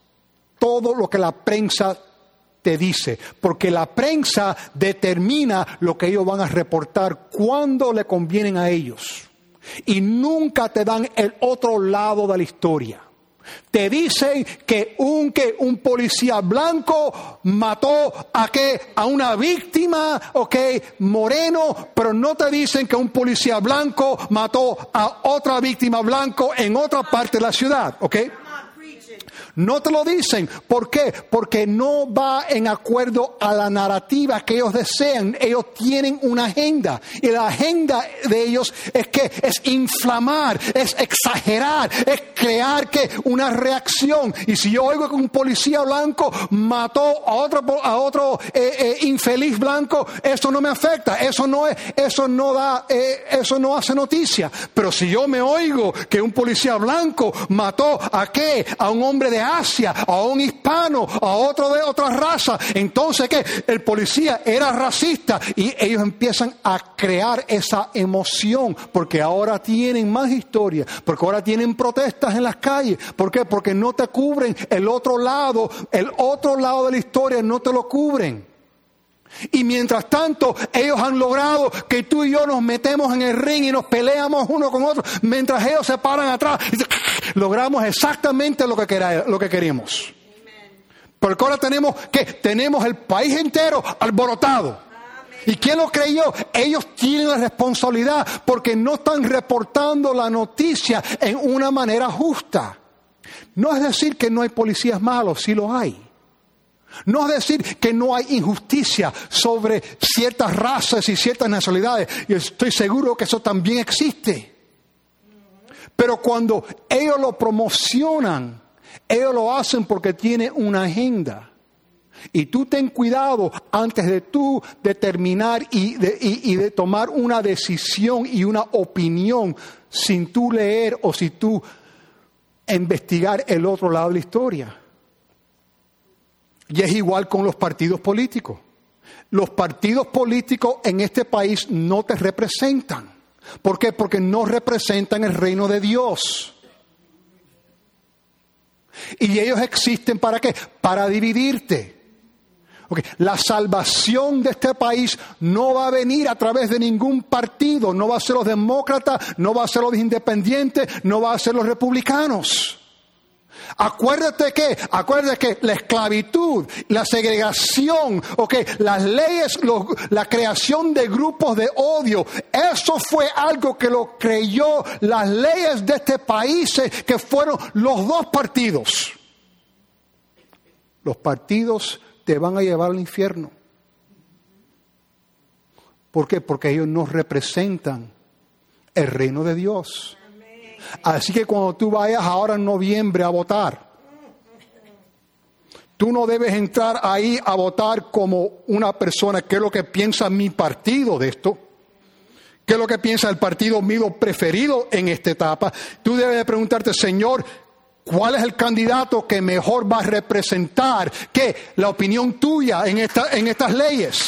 B: todo lo que la prensa te dice, porque la prensa determina lo que ellos van a reportar cuando le convienen a ellos. Y nunca te dan el otro lado de la historia. Te dicen que un, que un policía blanco mató a, ¿qué? a una víctima, okay, moreno, pero no te dicen que un policía blanco mató a otra víctima blanco en otra parte de la ciudad, ¿ok? No te lo dicen. ¿Por qué? Porque no va en acuerdo a la narrativa que ellos desean. Ellos tienen una agenda. Y la agenda de ellos es que es inflamar, es exagerar, es crear que una reacción. Y si yo oigo que un policía blanco mató a otro, a otro eh, eh, infeliz blanco, eso no me afecta. Eso no es, eso no da, eh, eso no hace noticia. Pero si yo me oigo que un policía blanco mató a qué, a un hombre de Asia, a un hispano, a otro de otra raza, entonces ¿qué? El policía era racista y ellos empiezan a crear esa emoción porque ahora tienen más historia, porque ahora tienen protestas en las calles. ¿Por qué? Porque no te cubren el otro lado, el otro lado de la historia no te lo cubren. Y mientras tanto, ellos han logrado que tú y yo nos metemos en el ring y nos peleamos uno con otro, mientras ellos se paran atrás y logramos exactamente lo que, quera, lo que queríamos. Porque ahora tenemos que tenemos el país entero alborotado. ¿Y quién lo creyó? Ellos tienen la responsabilidad porque no están reportando la noticia en una manera justa. No es decir que no hay policías malos, sí los hay. No es decir que no hay injusticia sobre ciertas razas y ciertas nacionalidades. Y estoy seguro que eso también existe. Pero cuando ellos lo promocionan, ellos lo hacen porque tienen una agenda. Y tú ten cuidado antes de tú determinar y de, y, y de tomar una decisión y una opinión sin tú leer o sin tú investigar el otro lado de la historia. Y es igual con los partidos políticos. Los partidos políticos en este país no te representan. ¿Por qué? Porque no representan el reino de Dios. Y ellos existen ¿para qué? Para dividirte. Okay. La salvación de este país no va a venir a través de ningún partido. No va a ser los demócratas, no va a ser los independientes, no va a ser los republicanos. Acuérdate que, acuérdate que la esclavitud, la segregación, okay, las leyes, los, la creación de grupos de odio, eso fue algo que lo creyó las leyes de este país, que fueron los dos partidos. Los partidos te van a llevar al infierno. ¿Por qué? Porque ellos no representan el reino de Dios. Así que cuando tú vayas ahora en noviembre a votar, tú no debes entrar ahí a votar como una persona, ¿qué es lo que piensa mi partido de esto? ¿Qué es lo que piensa el partido mío preferido en esta etapa? Tú debes de preguntarte, Señor, ¿cuál es el candidato que mejor va a representar ¿qué? La opinión tuya en, esta, en estas leyes?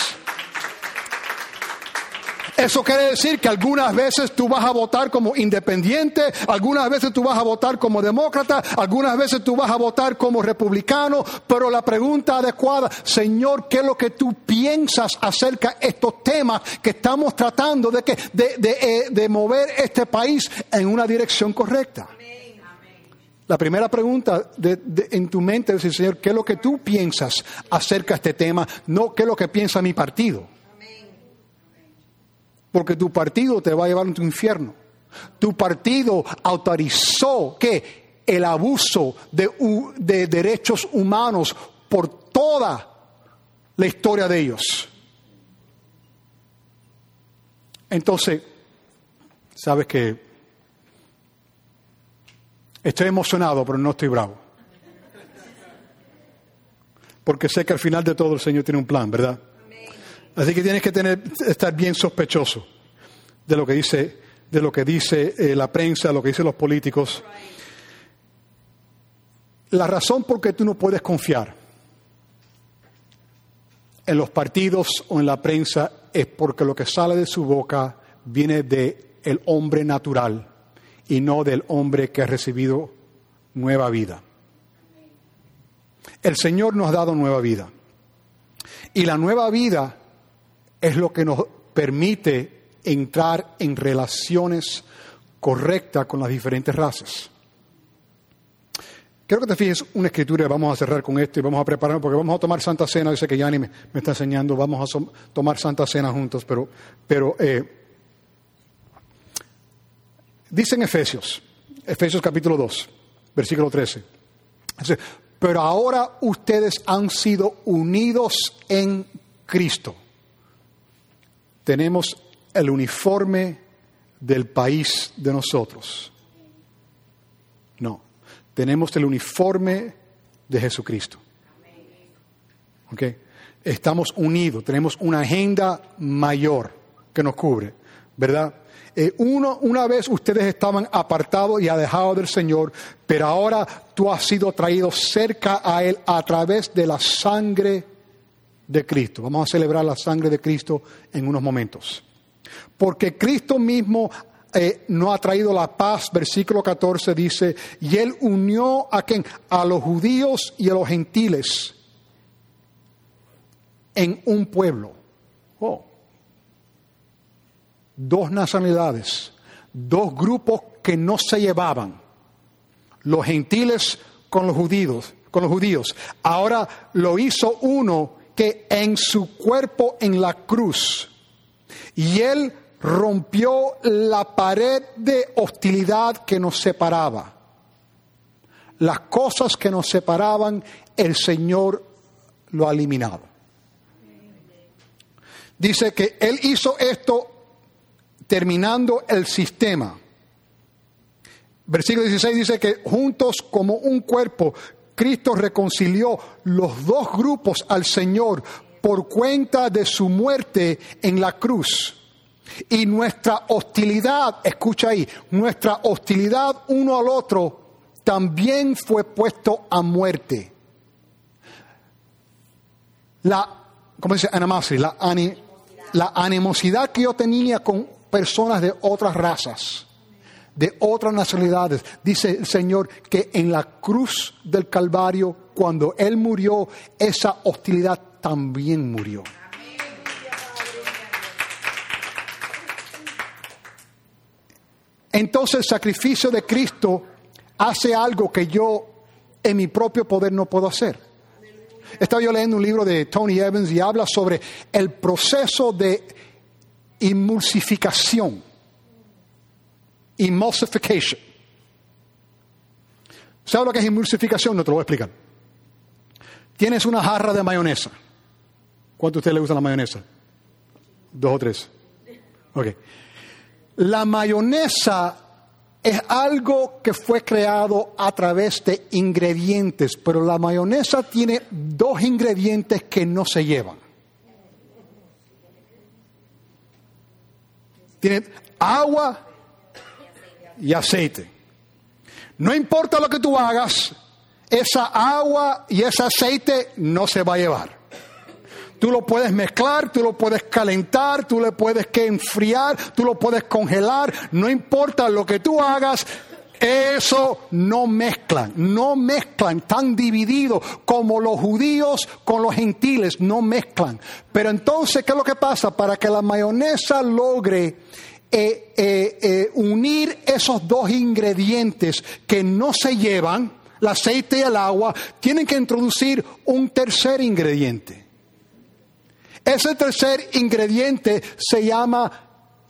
B: Eso quiere decir que algunas veces tú vas a votar como independiente, algunas veces tú vas a votar como demócrata, algunas veces tú vas a votar como republicano, pero la pregunta adecuada, Señor, ¿qué es lo que tú piensas acerca de estos temas que estamos tratando de, que, de, de, de mover este país en una dirección correcta? La primera pregunta de, de, en tu mente es decir, Señor, ¿qué es lo que tú piensas acerca de este tema? No, ¿qué es lo que piensa mi partido? porque tu partido te va a llevar a tu infierno. Tu partido autorizó que el abuso de, de derechos humanos por toda la historia de ellos. Entonces, sabes que estoy emocionado, pero no estoy bravo. Porque sé que al final de todo el Señor tiene un plan, ¿verdad? Así que tienes que tener, estar bien sospechoso de lo que dice, de lo que dice eh, la prensa, lo que dicen los políticos. La razón por qué tú no puedes confiar en los partidos o en la prensa es porque lo que sale de su boca viene del hombre natural y no del hombre que ha recibido nueva vida. El Señor nos ha dado nueva vida. Y la nueva vida es lo que nos permite entrar en relaciones correctas con las diferentes razas. Quiero que te fijes una escritura, vamos a cerrar con esto y vamos a prepararnos porque vamos a tomar Santa Cena. Yo sé que Yanni me, me está enseñando, vamos a so, tomar Santa Cena juntos, pero, pero eh, dice en Efesios, Efesios capítulo dos, versículo trece. Dice, pero ahora ustedes han sido unidos en Cristo. Tenemos el uniforme del país de nosotros. No, tenemos el uniforme de Jesucristo. ¿Ok? Estamos unidos, tenemos una agenda mayor que nos cubre, ¿verdad? Eh, uno, una vez ustedes estaban apartados y alejados del Señor, pero ahora tú has sido traído cerca a Él a través de la sangre de Cristo. Vamos a celebrar la sangre de Cristo en unos momentos. Porque Cristo mismo eh, nos ha traído la paz. Versículo catorce dice, y Él unió a ¿quién? A los judíos y a los gentiles en un pueblo. Oh. Dos nacionalidades, dos grupos que no se llevaban, los gentiles con los judíos, con los judíos. Ahora lo hizo uno que en su cuerpo en la cruz, y él rompió la pared de hostilidad que nos separaba. Las cosas que nos separaban, el Señor lo ha eliminado. Dice que él hizo esto terminando el sistema. Versículo dieciséis dice que juntos como un cuerpo, Cristo reconcilió los dos grupos al Señor por cuenta de su muerte en la cruz. Y nuestra hostilidad, escucha ahí, nuestra hostilidad uno al otro también fue puesto a muerte. La, ¿cómo dice? Animosity, la, ani, la animosidad que yo tenía con personas de otras razas, de otras nacionalidades. Dice el Señor que en la cruz del Calvario, cuando Él murió, esa hostilidad también murió. Entonces el sacrificio de Cristo hace algo que yo en mi propio poder no puedo hacer. Estaba yo leyendo un libro de Tony Evans y habla sobre el proceso de emulsificación. Emulsification. ¿Sabes lo que es emulsificación? No te lo voy a explicar. Tienes una jarra de mayonesa. ¿Cuánto a usted le gusta la mayonesa? ¿Dos o tres? Ok. La mayonesa es algo que fue creado a través de ingredientes, pero la mayonesa tiene dos ingredientes que no se llevan. Tiene agua y aceite. No importa lo que tú hagas, esa agua y ese aceite no se va a llevar. Tú lo puedes mezclar, tú lo puedes calentar, tú lo puedes que enfriar, tú lo puedes congelar. No importa lo que tú hagas, eso no mezclan. No mezclan, tan divididos como los judíos con los gentiles, no mezclan. Pero entonces, ¿qué es lo que pasa? Para que la mayonesa logre eh, eh, eh, unir esos dos ingredientes que no se llevan, el aceite y el agua, tienen que introducir un tercer ingrediente. Ese tercer ingrediente se llama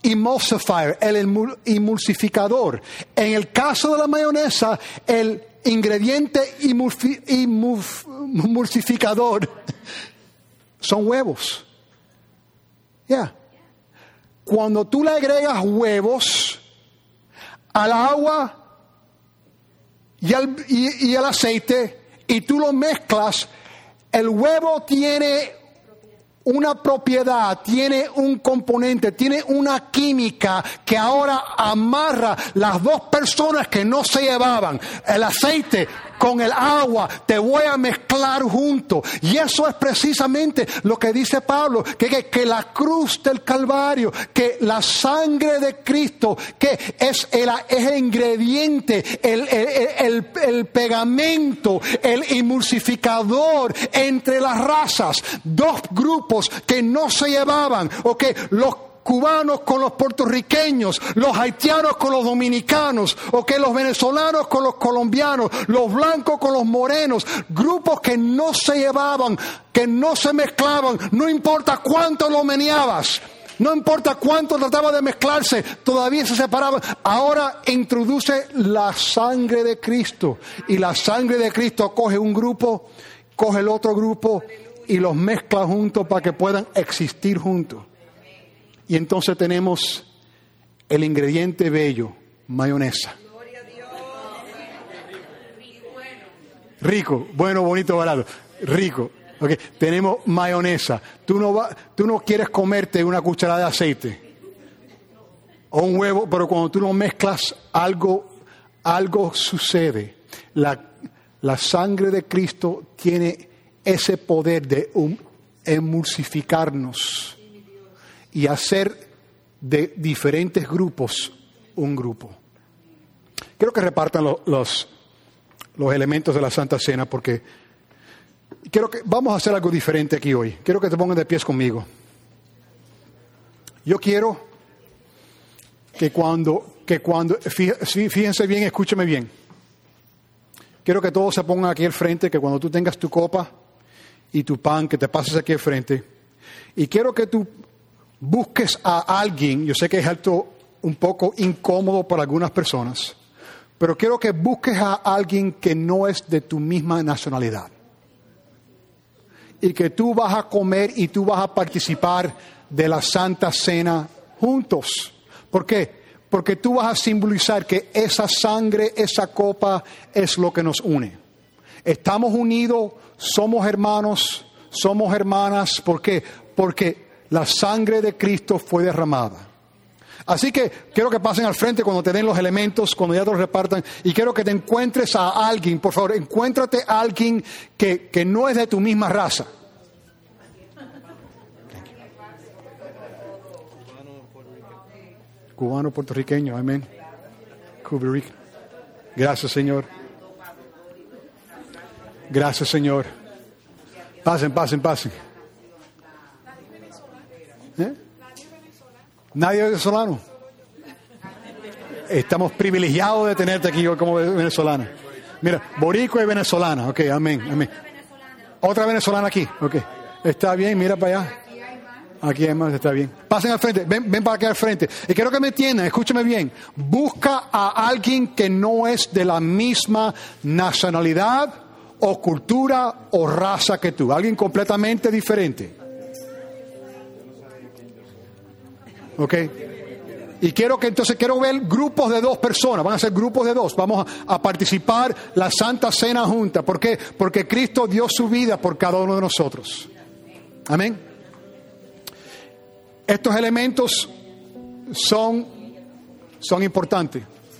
B: emulsifier, el emulsificador. En el caso de la mayonesa, el ingrediente emulfi, emulf, emulsificador son huevos. Ya. Yeah. Cuando tú le agregas huevos al agua y al, y, y al aceite y tú lo mezclas, el huevo tiene una propiedad, tiene un componente, tiene una química que ahora amarra las dos personas que no se llevaban. El aceite con el agua, te voy a mezclar juntos. Y eso es precisamente lo que dice Pablo, que, que, que la cruz del Calvario, que la sangre de Cristo, que es el, es el ingrediente, el, el, el, el pegamento, el emulsificador entre las razas. Dos grupos que no se llevaban, o que los cubanos con los puertorriqueños, los haitianos con los dominicanos, o que los venezolanos con los colombianos, los blancos con los morenos, grupos que no se llevaban, que no se mezclaban, no importa cuánto lo meneabas, no importa cuánto trataba de mezclarse, todavía se separaban. Ahora introduce la sangre de Cristo, y la sangre de Cristo coge un grupo, coge el otro grupo y los mezcla juntos para que puedan existir juntos. Y entonces tenemos el ingrediente bello, mayonesa. Rico, bueno, bonito, barato. Rico. Okay. Tenemos mayonesa. Tú no, va, tú no quieres comerte una cucharada de aceite o un huevo, pero cuando tú lo mezclas, algo, algo sucede. La, la sangre de Cristo tiene ese poder de um, emulsificarnos y hacer de diferentes grupos un grupo. Quiero que repartan lo, los, los elementos de la Santa Cena, porque quiero que vamos a hacer algo diferente aquí hoy. Quiero que te pongan de pies conmigo. Yo quiero que cuando, que cuando, fíjense bien, escúcheme bien. Quiero que todos se pongan aquí al frente, que cuando tú tengas tu copa y tu pan, que te pases aquí al frente. Y quiero que tú busques a alguien, yo sé que es algo un poco incómodo para algunas personas, pero quiero que busques a alguien que no es de tu misma nacionalidad. Y que tú vas a comer y tú vas a participar de la Santa Cena juntos. ¿Por qué? Porque tú vas a simbolizar que esa sangre, esa copa es lo que nos une. Estamos unidos, somos hermanos, somos hermanas. ¿Por qué? Porque la sangre de Cristo fue derramada. Así que quiero que pasen al frente cuando te den los elementos, cuando ya te los repartan. Y quiero que te encuentres a alguien, por favor, encuéntrate a alguien que, que no es de tu misma raza. Cubano, puertorriqueño, amén. Cubano. Gracias, Señor. Gracias, Señor. Pasen, pasen, pasen. ¿Eh? Nadie es venezolano. Estamos privilegiados de tenerte aquí como venezolana. Mira, boricua y venezolana. Ok, amén, amén. Otra venezolana aquí. Ok, está bien, mira para allá. Aquí hay más, está bien. Pasen al frente, ven, ven para acá al frente. Y quiero que me entiendan, escúchame bien. Busca a alguien que no es de la misma nacionalidad o cultura o raza que tú. Alguien completamente diferente. ¿Ok? Y quiero que entonces, quiero ver grupos de dos personas, van a ser grupos de dos, vamos a, a participar la Santa Cena junta. ¿Por qué? Porque Cristo dio su vida por cada uno de nosotros. Amén. Estos elementos son, son importantes.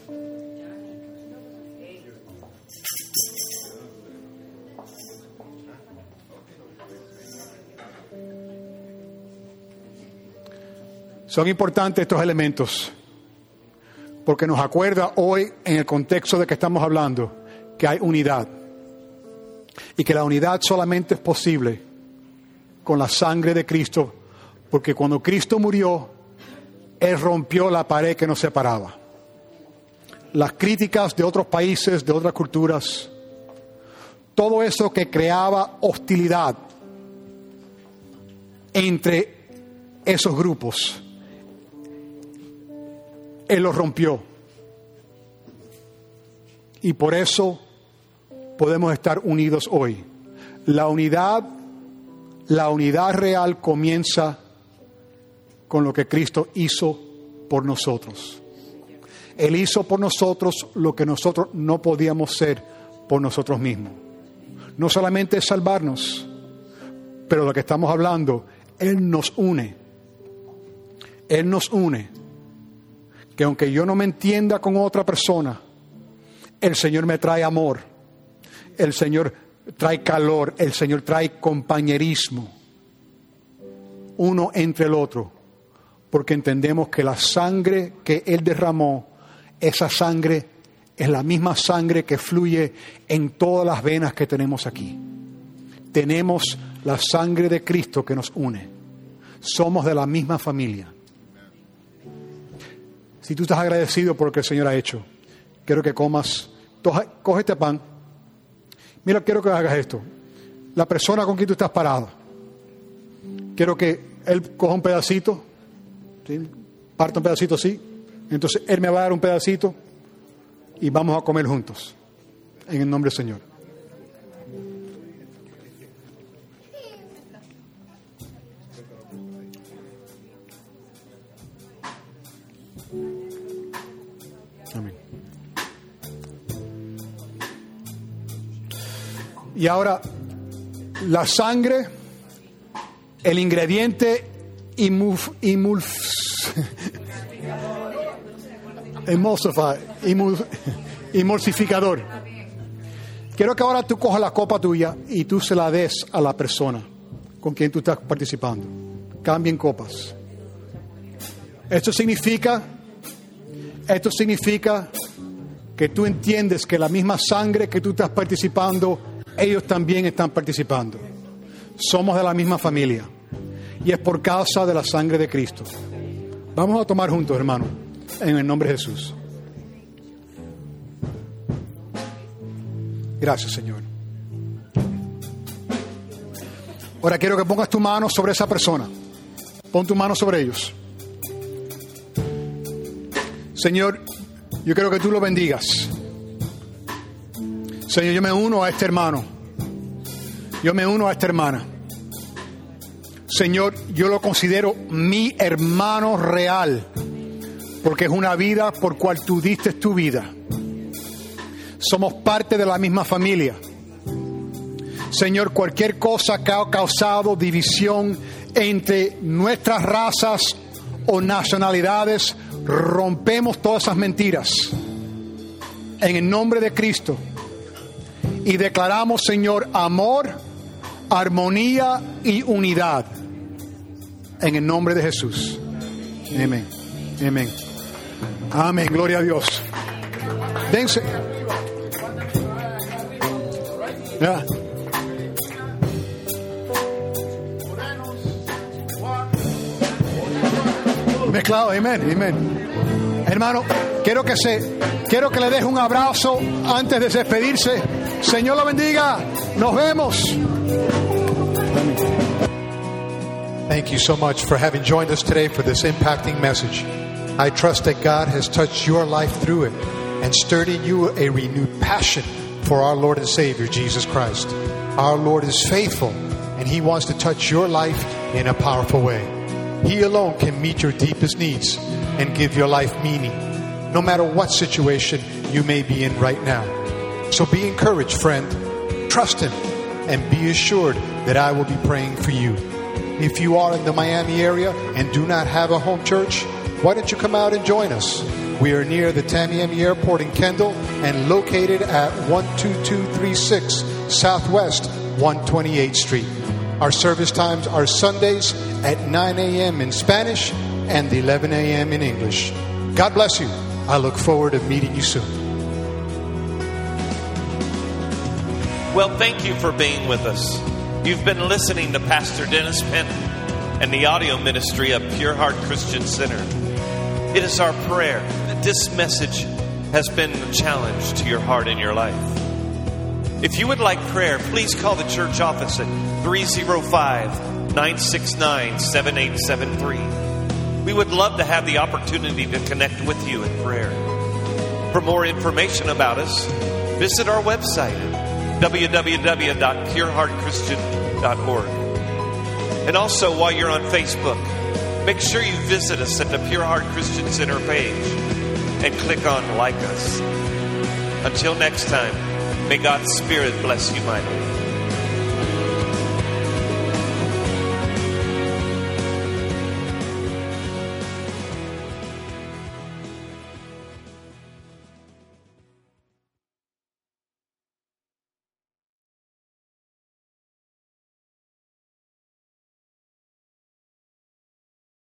B: Son importantes estos elementos porque nos acuerda hoy, en el contexto de que estamos hablando, que hay unidad y que la unidad solamente es posible con la sangre de Cristo, porque cuando Cristo murió, Él rompió la pared que nos separaba. Las críticas de otros países, de otras culturas, todo eso que creaba hostilidad entre esos grupos, Él lo rompió. Y por eso podemos estar unidos hoy. La unidad, la unidad real comienza con lo que Cristo hizo por nosotros. Él hizo por nosotros lo que nosotros no podíamos ser por nosotros mismos. No solamente es salvarnos, pero lo que estamos hablando, Él nos une. Él nos une. Que aunque yo no me entienda con otra persona, el Señor me trae amor. El Señor trae calor. El Señor trae compañerismo. Uno entre el otro. Porque entendemos que la sangre que Él derramó, esa sangre es la misma sangre que fluye en todas las venas que tenemos aquí. Tenemos la sangre de Cristo que nos une. Somos de la misma familia. Si tú estás agradecido por lo que el Señor ha hecho, quiero que comas, coge este pan. Mira, quiero que hagas esto. La persona con quien tú estás parado, quiero que él coja un pedacito, ¿sí? Parta un pedacito así. Entonces Él me va a dar un pedacito y vamos a comer juntos. En el nombre del Señor. Amén. Y ahora, la sangre, el ingrediente imuf, imulf, emulsify, imul, emulsificador. Quiero que ahora tú cojas la copa tuya y tú se la des a la persona con quien tú estás participando. Cambien copas. Esto significa, esto significa que tú entiendes que la misma sangre que tú estás participando, ellos también están participando. Somos de la misma familia. Y es por causa de la sangre de Cristo. Vamos a tomar juntos, hermano, en el nombre de Jesús. Gracias, Señor. Ahora quiero que pongas tu mano sobre esa persona. Pon tu mano sobre ellos. Señor, yo quiero que tú lo bendigas. Señor, yo me uno a este hermano. Yo me uno a esta hermana. Señor, yo lo considero mi hermano real, porque es una vida por cual tú diste tu vida. Somos parte de la misma familia. Señor, cualquier cosa que ha causado división entre nuestras razas o nacionalidades, rompemos todas esas mentiras en el nombre de Cristo y declaramos, Señor, amor, armonía y unidad en el nombre de Jesús. Amén. Amén. Amén. Gloria a Dios. Dense. Yeah. Mezclado, amén, amén. Hermano, quiero que se, quiero que le deje un abrazo antes de despedirse. Señor lo bendiga. Nos vemos.
C: Thank you so much for having joined us today for this impacting message. I trust that God has touched your life through it and stirred in you a renewed passion for our Lord and Savior, Jesus Christ. Our Lord is faithful, and He wants to touch your life in a powerful way. He alone can meet your deepest needs and give your life meaning, no matter what situation you may be in right now. So be encouraged, friend. Trust Him and be assured that I will be praying for you. If you are in the Miami area and do not have a home church, why don't you come out and join us? We are near the Tamiami Airport in Kendall and located at one two two three six Southwest one hundred twenty-eighth Street. Our service times are Sundays at nine a.m. in Spanish and eleven a.m. in English. God bless you. I look forward to meeting you soon.
A: Well, thank you for being with us. You've been listening to Pastor Dennis Penn and the audio ministry of Pure Heart Christian Center. It is our prayer that this message has been a challenge to your heart and your life. If you would like prayer, please call the church office at three oh five, nine six nine, seven eight seven three. We would love to have the opportunity to connect with you in prayer. For more information about us, visit our website, w w w dot pure heart christian dot org. And also, while you're on Facebook, make sure you visit us at the Pure Heart Christian Center page and click on Like Us. Until next time, may God's Spirit bless you mightily.